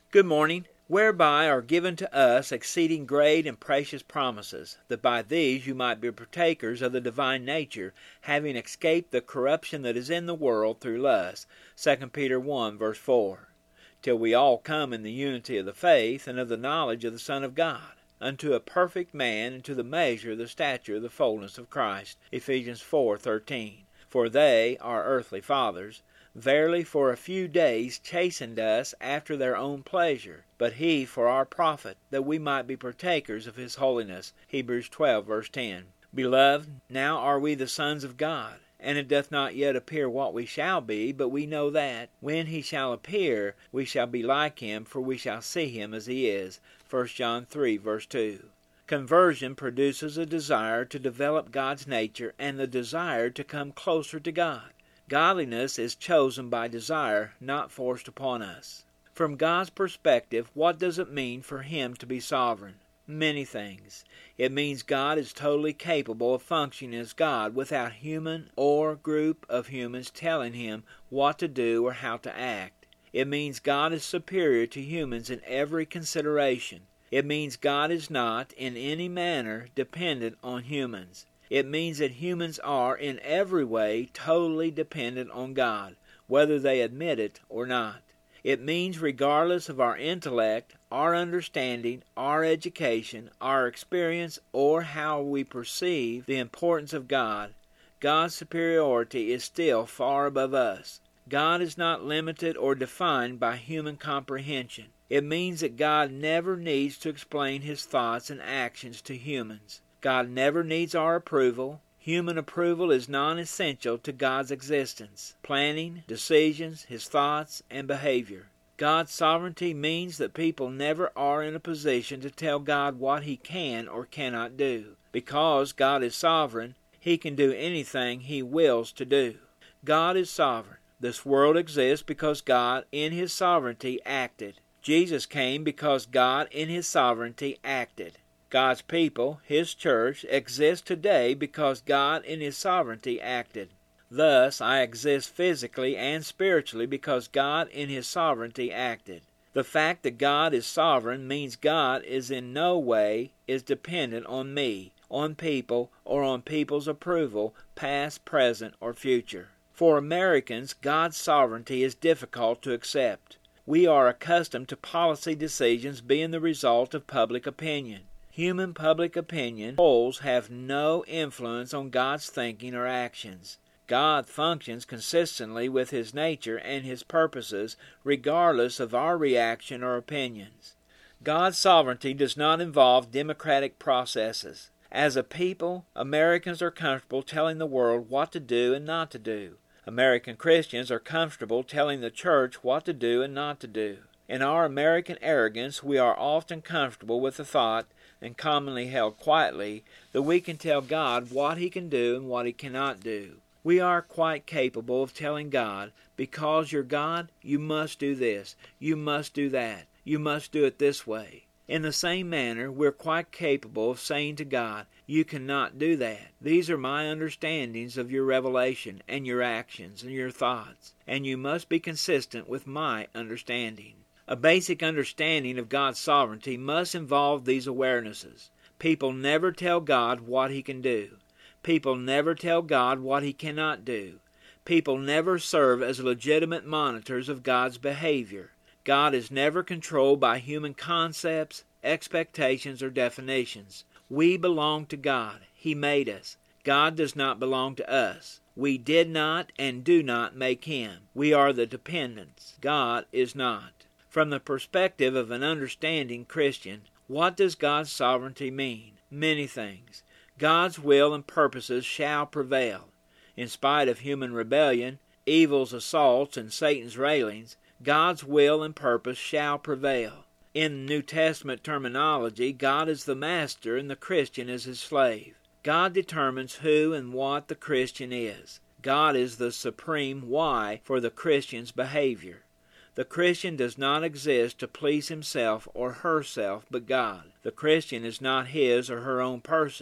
Good morning. Whereby are given to us exceeding great and precious promises, that by these you might be partakers of the divine nature, having escaped the corruption that is in the world through lust. 2 Peter 1, verse 4. Till we all come in the unity of the faith and of the knowledge of the Son of God, unto a perfect man, and to the measure of the stature of the fullness of Christ. Ephesians 4:13. For they, our earthly fathers, verily for a few days chastened us after their own pleasure, but he for our profit, that we might be partakers of his holiness. Hebrews 12, verse 10. Beloved, now are we the sons of God, and it doth not yet appear what we shall be, but we know that, when he shall appear, we shall be like him, for we shall see him as he is. 1 John 3, verse 2. Conversion produces a desire to develop God's nature and the desire to come closer to God. Godliness is chosen by desire, not forced upon us. From God's perspective, what does it mean for Him to be sovereign? Many things. It means God is totally capable of functioning as God without human or group of humans telling Him what to do or how to act. It means God is superior to humans in every consideration. It means God is not, in any manner, dependent on humans. It means that humans are, in every way, totally dependent on God, whether they admit it or not. It means regardless of our intellect, our understanding, our education, our experience, or how we perceive the importance of God, God's superiority is still far above us. God is not limited or defined by human comprehension. It means that God never needs to explain His thoughts and actions to humans. God never needs our approval. Human approval is non-essential to God's existence, planning, decisions, His thoughts, and behavior. God's sovereignty means that people never are in a position to tell God what He can or cannot do. Because God is sovereign, He can do anything He wills to do. God is sovereign. This world exists because God, in His sovereignty, acted. Jesus came because God, in His sovereignty, acted. God's people, His church, exist today because God in His sovereignty acted. Thus, I exist physically and spiritually because God in His sovereignty acted. The fact that God is sovereign means God is in no way dependent on me, on people, or on people's approval, past, present, or future. For Americans, God's sovereignty is difficult to accept. We are accustomed to policy decisions being the result of public opinion. Human public opinion polls have no influence on God's thinking or actions. God functions consistently with His nature and His purposes, regardless of our reaction or opinions. God's sovereignty does not involve democratic processes. As a people, Americans are comfortable telling the world what to do and not to do. American Christians are comfortable telling the church what to do and not to do. In our American arrogance, we are often comfortable with the thought, and commonly held quietly, that we can tell God what He can do and what He cannot do. We are quite capable of telling God, because you're God, you must do this, you must do that, you must do it this way. In the same manner, we're quite capable of saying to God, you cannot do that. These are my understandings of your revelation and your actions and your thoughts, and you must be consistent with my understanding. A basic understanding of God's sovereignty must involve these awarenesses. People never tell God what He can do. People never tell God what He cannot do. People never serve as legitimate monitors of God's behavior. God is never controlled by human concepts, expectations, or definitions. We belong to God. He made us. God does not belong to us. We did not and do not make Him. We are the dependents. God is not. From the perspective of an understanding Christian, what does God's sovereignty mean? Many things. God's will and purposes shall prevail. In spite of human rebellion, evil's assaults, and Satan's railings, God's will and purpose shall prevail. In New Testament terminology, God is the master and the Christian is His slave. God determines who and what the Christian is. God is the supreme why for the Christian's behavior. The Christian does not exist to please himself or herself but God. The Christian is not his or her own person.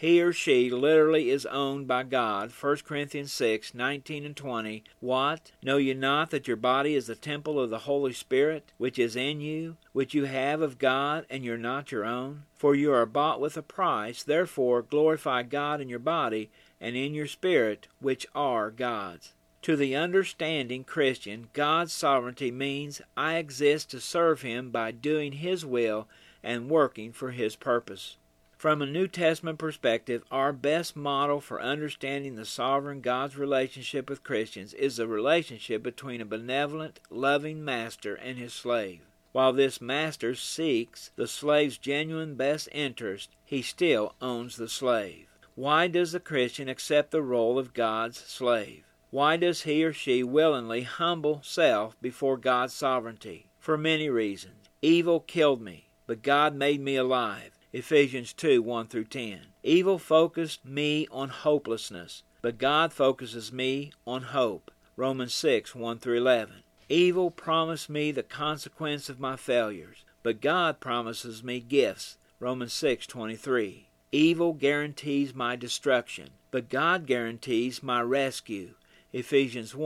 He or she literally is owned by God. 1 Corinthians 6:19 and 20. What? Know ye not that your body is the temple of the Holy Spirit, which is in you, which you have of God, and you're not your own? For you are bought with a price. Therefore glorify God in your body and in your spirit, which are God's. To the understanding Christian, God's sovereignty means I exist to serve Him by doing His will and working for His purpose. From a New Testament perspective, our best model for understanding the sovereign God's relationship with Christians is the relationship between a benevolent, loving master and his slave. While this master seeks the slave's genuine best interest, he still owns the slave. Why does the Christian accept the role of God's slave? Why does he or she willingly humble self before God's sovereignty? For many reasons. Evil killed me, but God made me alive. Ephesians 2:1-10. Evil focused me on hopelessness, but God focuses me on hope. Romans 6:1-11. Evil promised me the consequence of my failures, but God promises me gifts. Romans 6:23. Evil guarantees my destruction, but God guarantees my rescue. Ephesians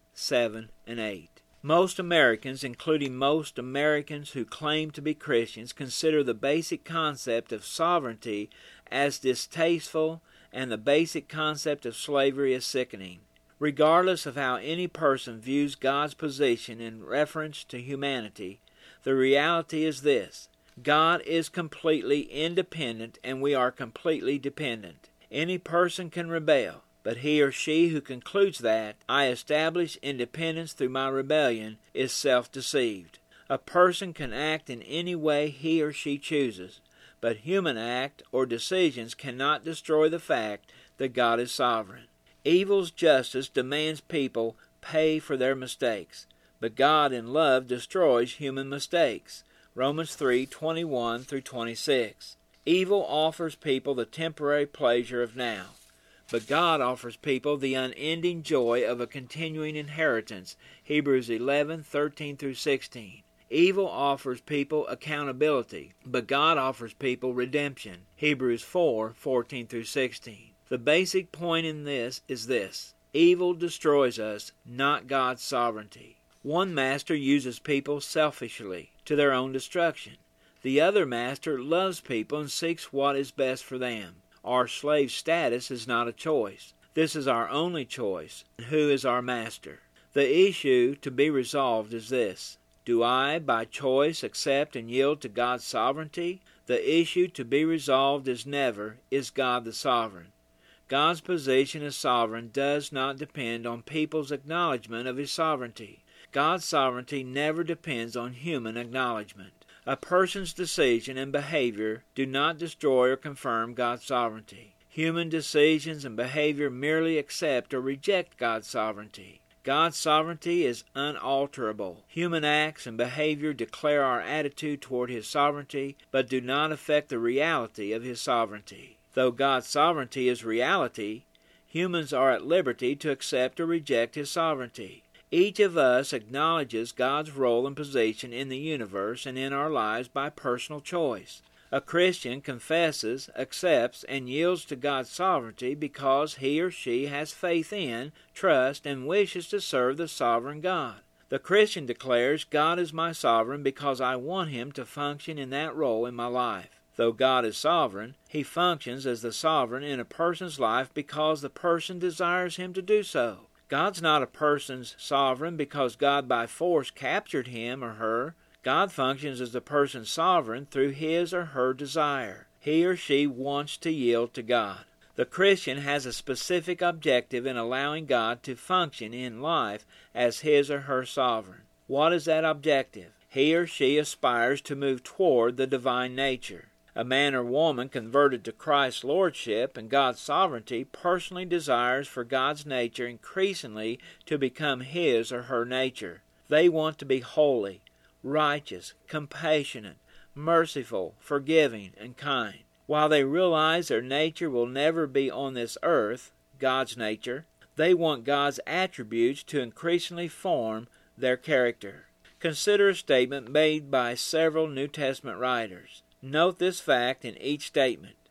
1:7-8. Most Americans, including most Americans who claim to be Christians, consider the basic concept of sovereignty as distasteful and the basic concept of slavery as sickening. Regardless of how any person views God's position in reference to humanity, the reality is this: God is completely independent and we are completely dependent. Any person can rebel, but he or she who concludes that I establish independence through my rebellion is self-deceived. A person can act in any way he or she chooses, but human act or decisions cannot destroy the fact that God is sovereign. Evil's justice demands people pay for their mistakes, but God in love destroys human mistakes. Romans 3:21-26. Evil offers people the temporary pleasure of now, but God offers people the unending joy of a continuing inheritance. Hebrews 11:13-16. Evil offers people accountability, but God offers people redemption. Hebrews 4:14-16. The basic point in this is this: evil destroys us, not God's sovereignty. One master uses people selfishly to their own destruction. The other master loves people and seeks what is best for them. Our slave status is not a choice. This is our only choice. Who is our master? The issue to be resolved is this: do I, by choice, accept and yield to God's sovereignty? The issue to be resolved is never, is God the sovereign? God's position as sovereign does not depend on people's acknowledgement of His sovereignty. God's sovereignty never depends on human acknowledgement. A person's decision and behavior do not destroy or confirm God's sovereignty. Human decisions and behavior merely accept or reject God's sovereignty. God's sovereignty is unalterable. Human acts and behavior declare our attitude toward His sovereignty, but do not affect the reality of His sovereignty. Though God's sovereignty is reality, humans are at liberty to accept or reject His sovereignty. Each of us acknowledges God's role and position in the universe and in our lives by personal choice. A Christian confesses, accepts, and yields to God's sovereignty because he or she has faith in, trust, and wishes to serve the sovereign God. The Christian declares, God is my sovereign because I want Him to function in that role in my life. Though God is sovereign, He functions as the sovereign in a person's life because the person desires Him to do so. God's not a person's sovereign because God by force captured him or her. God functions as the person's sovereign through his or her desire. He or she wants to yield to God. The Christian has a specific objective in allowing God to function in life as his or her sovereign. What is that objective? He or she aspires to move toward the divine nature. A man or woman converted to Christ's lordship and God's sovereignty personally desires for God's nature increasingly to become his or her nature. They want to be holy, righteous, compassionate, merciful, forgiving, and kind. While they realize their nature will never be on this earth, God's nature, they want God's attributes to increasingly form their character. Consider a statement made by several New Testament writers. Note this fact in each statement.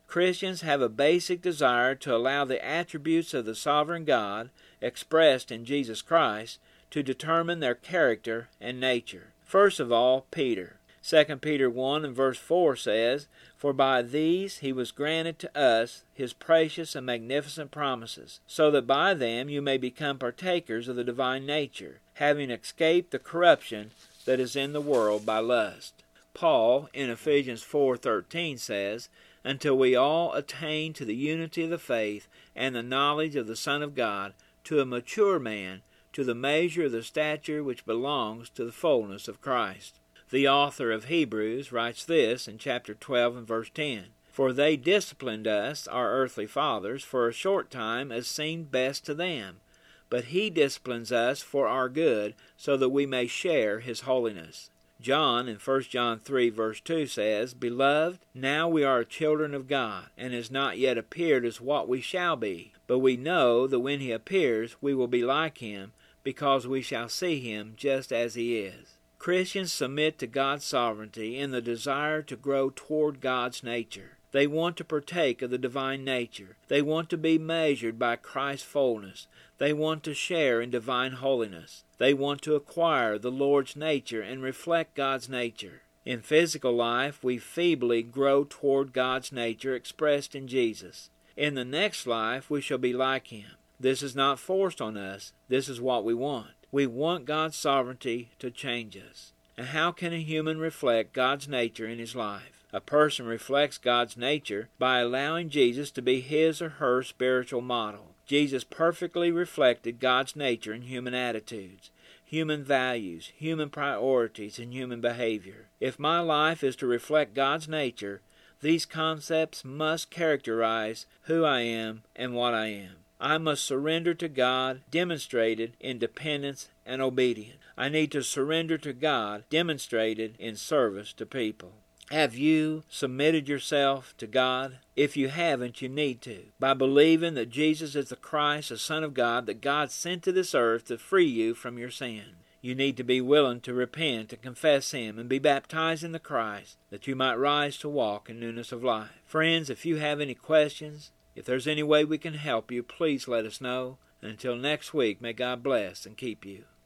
Christians have a basic desire to allow the attributes of the sovereign God, expressed in Jesus Christ, to determine their character and nature. First of all, Peter. 2 Peter 1 and verse 4 says, "For by these he was granted to us his precious and magnificent promises, so that by them you may become partakers of the divine nature, having escaped the corruption that is in the world by lust." Paul, in Ephesians 4:13 says, "Until we all attain to the unity of the faith and the knowledge of the Son of God, to a mature man, to the measure of the stature which belongs to the fullness of Christ." The author of Hebrews writes this in chapter 12 and verse 10, "For they disciplined us, our earthly fathers, for a short time as seemed best to them. But he disciplines us for our good, so that we may share his holiness." John in 1 John 3 verse 2 says, "Beloved, now we are children of God, and has not yet appeared as what we shall be. But we know that when he appears, we will be like him, because we shall see him just as he is." Christians submit to God's sovereignty in the desire to grow toward God's nature. They want to partake of the divine nature. They want to be measured by Christ's fullness. They want to share in divine holiness. They want to acquire the Lord's nature and reflect God's nature. In physical life, we feebly grow toward God's nature expressed in Jesus. In the next life, we shall be like him. This is not forced on us. This is what we want. We want God's sovereignty to change us. And how can a human reflect God's nature in his life? A person reflects God's nature by allowing Jesus to be his or her spiritual model. Jesus perfectly reflected God's nature in human attitudes, human values, human priorities, and human behavior. If my life is to reflect God's nature, these concepts must characterize who I am and what I am. I must surrender to God, demonstrated in dependence and obedience. I need to surrender to God, demonstrated in service to people. Have you submitted yourself to God? If you haven't, you need to. By believing that Jesus is the Christ, the Son of God, that God sent to this earth to free you from your sin. You need to be willing to repent and confess him and be baptized in the Christ, that you might rise to walk in newness of life. Friends, if you have any questions, if there's any way we can help you, please let us know. And until next week, may God bless and keep you.